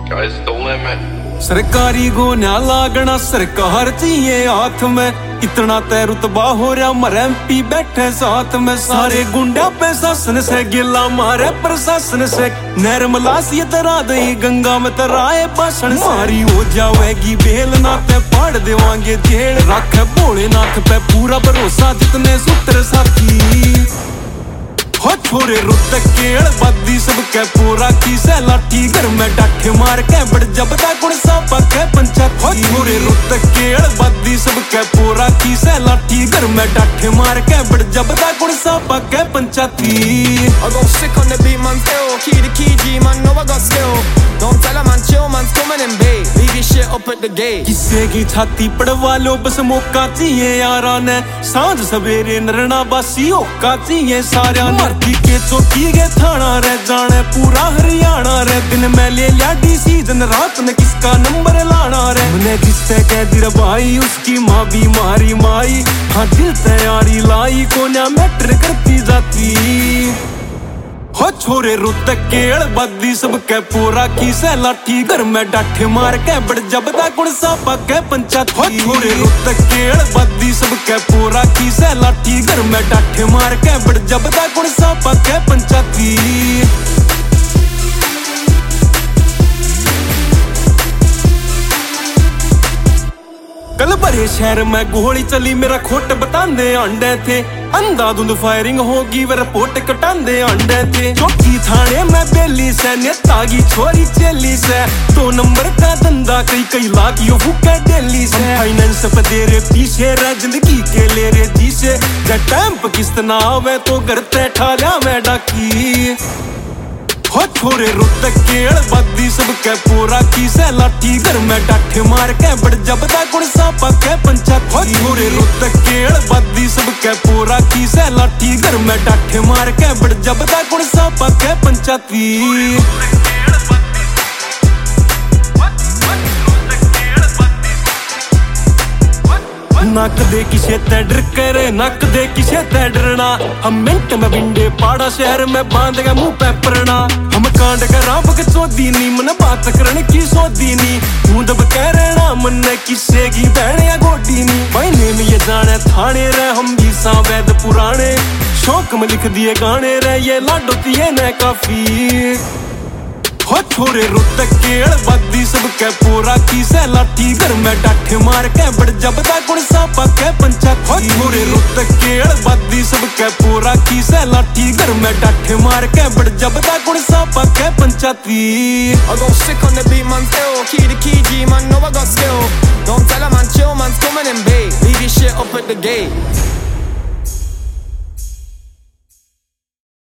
Sky's the limit. सरकारी गोन्या लागना सरकार चाहिए हाथ में, इतना तय रुतबा हो रहा मर MP बैठे साथ में। सारे गुंडा पे शासन से गिला मारे प्रशासन से, नहर मलासी तरा दई गंगा में तराए भाषण। मारी हो जावेगी बेल ना ते पाड़ देवांगे जेल, रख भोलेनाथ पे पूरा भरोसा जितने सूत्र साथी। हो छोरे रुत केड़ बदी सबके पूरा की से लाठी, घर में डाठे मार के बड़ जबदा गुण सापा के पंचायत। हो छोरे रुत केड़ बदी सबके पूरा की से लाठी, घर में डाठे मार के बड़ जबदा गुण सापा के पंचायती। I go sick on the beat, man, still key to key, G, man, know I got skill. Don't tell a man, chill, man's coming in bait. Leave your shit up at the gate. किस्से की छाती पड़वा लो बस मौका चाहिए यारा ने, सांझ सवेरे नरना बासी होका चाहिए सारा ने। मर्दी के चौकी के थाना रे जाने पूरा हरियाणा रे, दिन में ले लिया डिसीजन रात में किसका नंबर लाना रे। मैंने जिससे कह दी रे भाई उसकी माँ बीमारी माई, हाँ दिल तैयारी लाई को ना मैटर करती जाती। हो छोरे रुत केड़ बदी सबके पूरा की से लाठी, घर में डाठे मार के बड़ जबदा गुण सापा के पंचायत। हो छोरे रुत केड़ बदी सबके पूरा की से लाठी, घर में डाठे मार के बड़ जबदा गुण सापा के पंचायती। कल भरे शहर में गोली चली मेरा खोट बतांदे अंडे थे, अंधाधुंध फायरिंग होगी वे रिपोर्ट कटांदे अंडे थे। चौकी थाने में बेली से नेतागी छोरी चेली से, 2 नंबर का धंधा कई लाख यो हुक्का डेली से। फाइनेंस पे दे रे पीछे रे जिंदगी के ले रे जी से, जब टाइम पे किस्त ना आवे तो घर ते ठाल्या में डाकी। हो छोरे रुत केड़ बदी सबके पूरा की से लाठी, घर में डाठे मार के बड़ जबदा गुण सापा के पंचायत। हो छोरे रुत केड़ बदी सबके पूरा की से लाठी, घर में डाठे मार के बड़ जबदा गुण सापा के पंचायती। नक दे किसे ते डर करे, नक दे किसे ते डरना, हम मिनट में बिंडे पाड़ा शहर में बांध के मुंह पे परना। हम कांड करा बक चोदी नी, मन बात करने की सोदी नी, तू दब कह रहना मन किसे की बहन या गोडी नी। महीने में ये जाने थाने रे हम भी वैद पुराने, शौक में लिख दिए गाने रे ये लाडोती है न काफी। हो छोरे रुत केड़ बदी सबके पूरा की से लाठी, घर में डाठे मार के बड़ जबदा गुण सापा के पंचायत। हो छोरे रुत केड़ बदी सबके पूरा की से लाठी, घर में डाठे मार के बड़ जबदा गुण सापा के पंचायती। I go sick on the beat, man, still key to key, G, man, know I got skill. Don't tell a man, chill, man's coming in bait. Leave your shit up at the gate.